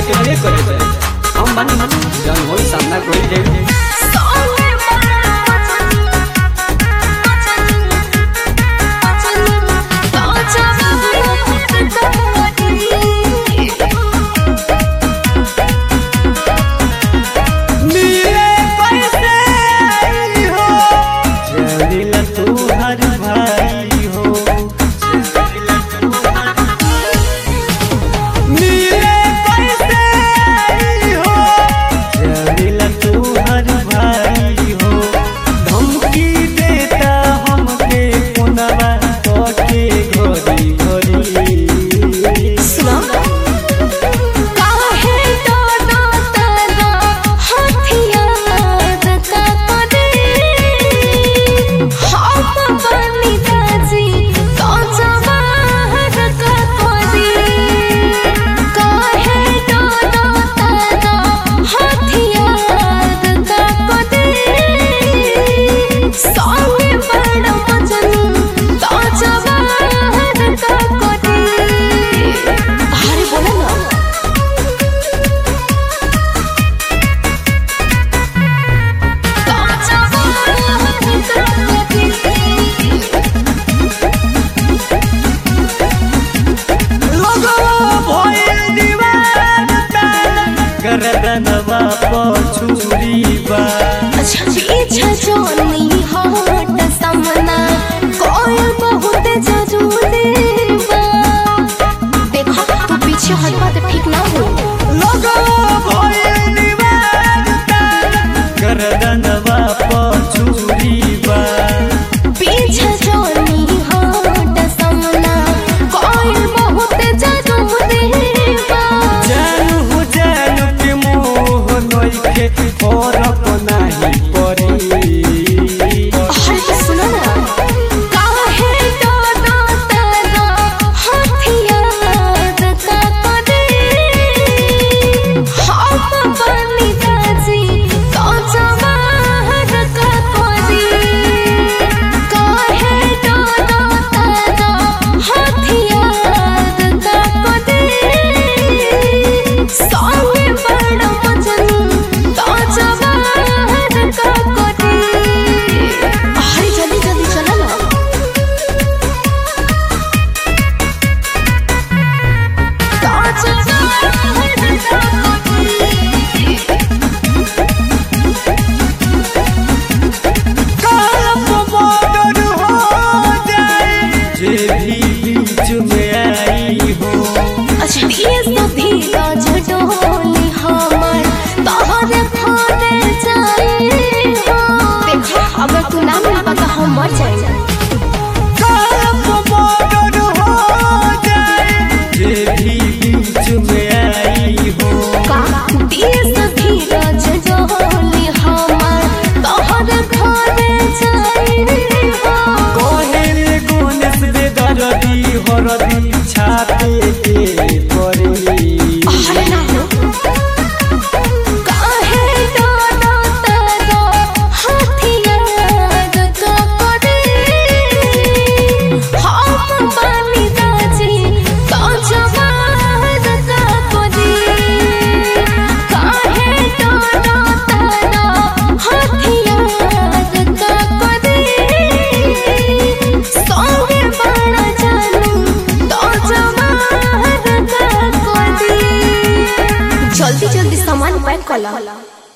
अकेले करे जाए हम बनी जन होई सामना कोई दे गरदनवा पछुरी बा अच्छा पीछे जोनी हट सामना कोई बहुत जरूरी बा देखो तू पीछे हटवा तो ठीक ना हो लोगो भइल दीवाना गरदनवा पछुरी बा पीछे जोनी हट सामना कोई बहुत जरूरी बा जानू जानू के मोह नइखे फरक नाही परी अरे सुनो ना काहे डरो तारा हथियार का करे हम बनी जाजी तो जवाहर का करे काहे डरो तारा हथियार का करे सोने बड़ा मजनू तो जवाहर का करे अरे जल्दी जल्दी चला ना तो जवाहर का कालम मर्डर हो जाए जे भी बीच में आई हो अच्छा ये सभी राजडोली हमर तोहरे खोले जाए हो देखो अगर तू ना मिल पाता हम मर जाएंगे कालम मर्डर हो जाए जे भी बीच में आई हो का ये सभी राजडोली हमर तोहरे खोले जाए हो कोहेले गोनेस बेदरदी हरदी छाते के परी अरे ना हो काहे डरो तारा हथियार का करे हम बनी जाजी तो जवाहर का करे काहे डरो तारा हथियार का करे सोने बड़ा जानू तो जवाहर का करे जल्दी जल्दी सामान पैक कर ला